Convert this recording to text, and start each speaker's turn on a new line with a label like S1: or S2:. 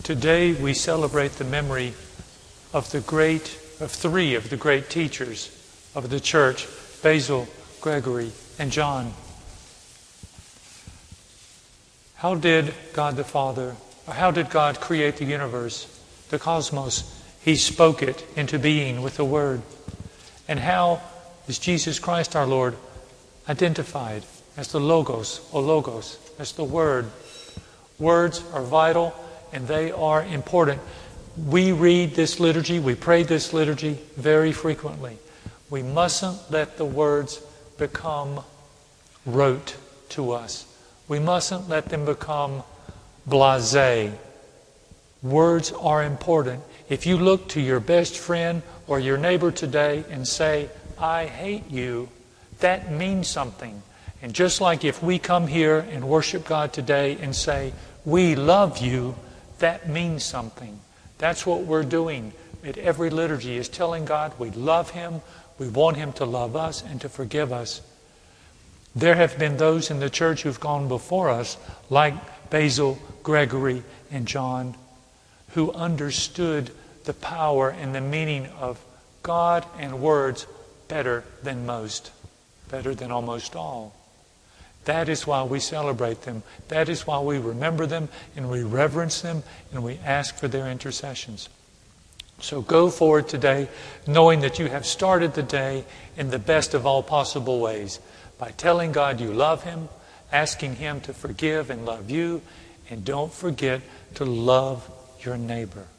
S1: Today we celebrate the memory of three of the great teachers of the church, Basil, Gregory, and John. How did God create the universe, the cosmos? He spoke it into being with the Word. And how is Jesus Christ our Lord identified as the Logos, as the Word? Words are vital and they are important. We read this liturgy, we pray this liturgy very frequently. We mustn't let the words become rote to us. We mustn't let them become blasé. Words are important. If you look to your best friend or your neighbor today and say, "I hate you," that means something. And just like if we come here and worship God today and say, "We love you," that means something. That's what we're doing at every liturgy, is telling God we love Him, we want Him to love us and to forgive us. There have been those in the church who've gone before us, like Basil, Gregory, and John, who understood the power and the meaning of God and words better than most, better than almost all. That is why we celebrate them. That is why we remember them and we reverence them and we ask for their intercessions. So go forward today knowing that you have started the day in the best of all possible ways, by telling God you love Him, asking Him to forgive and love you, and don't forget to love your neighbor.